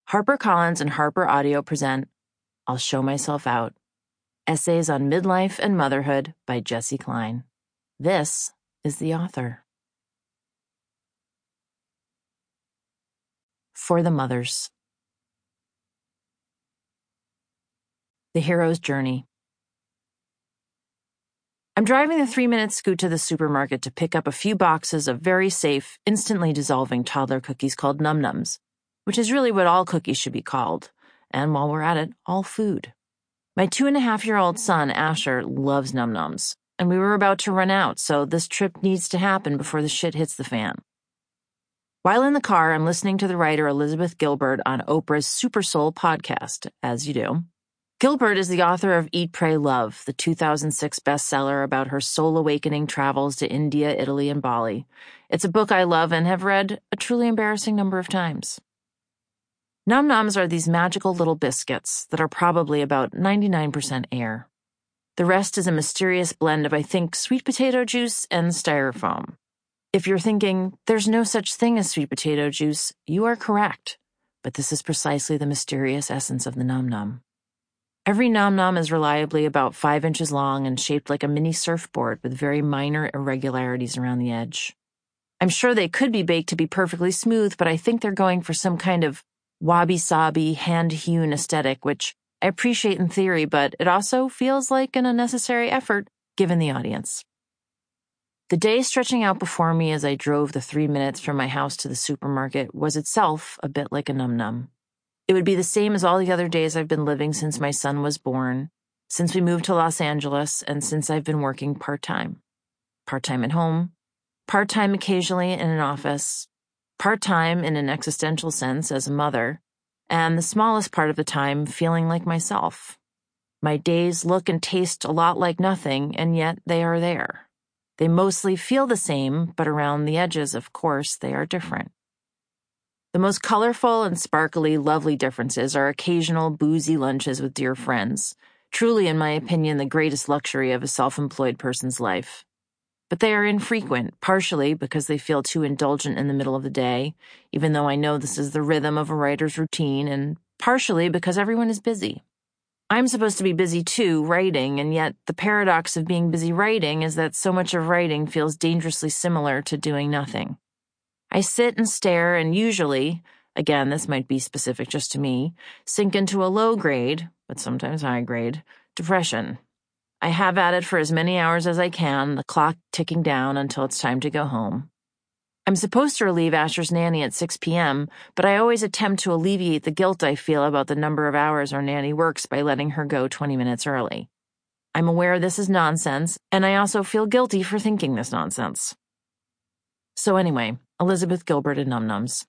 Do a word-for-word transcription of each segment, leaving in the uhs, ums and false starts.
HarperCollins and Harper Audio present I'll Show Myself Out, Essays on Midlife and Motherhood by Jessi Klein. This is the author. For the Mothers. The Hero's Journey. I'm driving the three-minute scoot to the supermarket to pick up a few boxes of very safe, instantly dissolving toddler cookies called Num Nums, which is really what all cookies should be called, and while we're at it, all food. My two-and-a-half-year-old son, Asher, loves Num Nums, and we were about to run out, so this trip needs to happen before the shit hits the fan. While in the car, I'm listening to the writer Elizabeth Gilbert on Oprah's Super Soul podcast, as you do. Gilbert is the author of Eat, Pray, Love, the two thousand six bestseller about her soul awakening travels to India, Italy, and Bali. It's a book I love and have read a truly embarrassing number of times. Num Nums are these magical little biscuits that are probably about ninety-nine percent air. The rest is a mysterious blend of, I think, sweet potato juice and styrofoam. If you're thinking, there's no such thing as sweet potato juice, you are correct. But this is precisely the mysterious essence of the Num Num. Every Num Num is reliably about five inches long and shaped like a mini surfboard with very minor irregularities around the edge. I'm sure they could be baked to be perfectly smooth, but I think they're going for some kind of wabi-sabi, hand-hewn aesthetic, which I appreciate in theory, but it also feels like an unnecessary effort given the audience. The day stretching out before me as I drove the three minutes from my house to the supermarket was itself a bit like a Num Num. It would be the same as all the other days I've been living since my son was born, since we moved to Los Angeles, and since I've been working part-time. Part-time at home, part-time occasionally in an office, part-time in an existential sense as a mother, and the smallest part of the time feeling like myself. My days look and taste a lot like nothing, and yet they are there. They mostly feel the same, but around the edges, of course, they are different. The most colorful and sparkly, lovely differences are occasional boozy lunches with dear friends, truly, in my opinion, the greatest luxury of a self-employed person's life. But they are infrequent, partially because they feel too indulgent in the middle of the day, even though I know this is the rhythm of a writer's routine, and partially because everyone is busy. I'm supposed to be busy too, writing, and yet the paradox of being busy writing is that so much of writing feels dangerously similar to doing nothing. I sit and stare and usually, again, this might be specific just to me, sink into a low grade, but sometimes high grade, depression. I have at it for as many hours as I can, the clock ticking down until it's time to go home. I'm supposed to relieve Asher's nanny at six p.m., but I always attempt to alleviate the guilt I feel about the number of hours our nanny works by letting her go twenty minutes early. I'm aware this is nonsense, and I also feel guilty for thinking this nonsense. So anyway, Elizabeth Gilbert and Num Nums.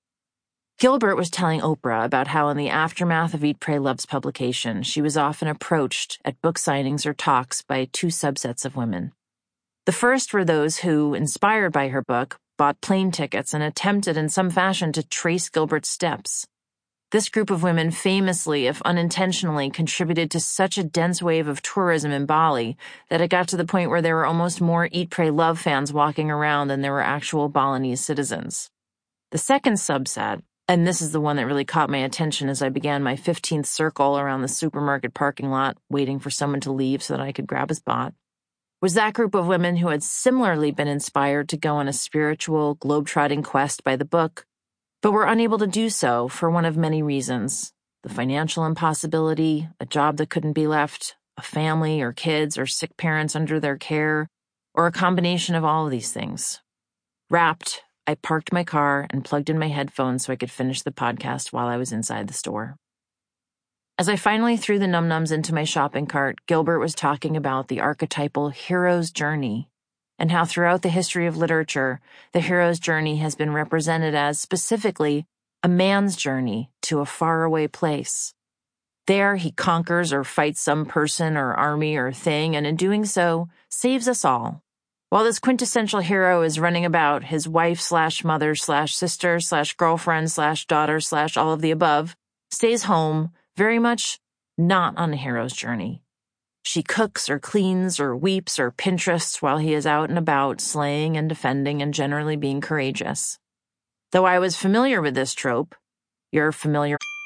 Gilbert was telling Oprah about how in the aftermath of Eat, Pray, Love's publication, she was often approached at book signings or talks by two subsets of women. The first were those who, inspired by her book, bought plane tickets and attempted in some fashion to trace Gilbert's steps. This group of women famously, if unintentionally, contributed to such a dense wave of tourism in Bali that it got to the point where there were almost more Eat, Pray, Love fans walking around than there were actual Balinese citizens. The second subset, and this is the one that really caught my attention as I began my fifteenth circle around the supermarket parking lot, waiting for someone to leave so that I could grab a spot, was that group of women who had similarly been inspired to go on a spiritual, globe-trotting quest by the book, but were unable to do so for one of many reasons: the financial impossibility, a job that couldn't be left, a family or kids or sick parents under their care, or a combination of all of these things. Wrapped, I parked my car and plugged in my headphones so I could finish the podcast while I was inside the store. As I finally threw the Num Nums into my shopping cart, Gilbert was talking about the archetypal hero's journey and how throughout the history of literature, the hero's journey has been represented as, specifically, a man's journey to a faraway place. There, he conquers or fights some person or army or thing, and in doing so, saves us all. While this quintessential hero is running about, his wife slash mother slash sister slash girlfriend slash daughter slash all of the above stays home, very much not on a hero's journey. She cooks or cleans or weeps or Pinterests while he is out and about, slaying and defending and generally being courageous. Though I was familiar with this trope, you're familiar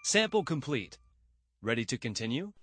Sample complete. Ready to continue?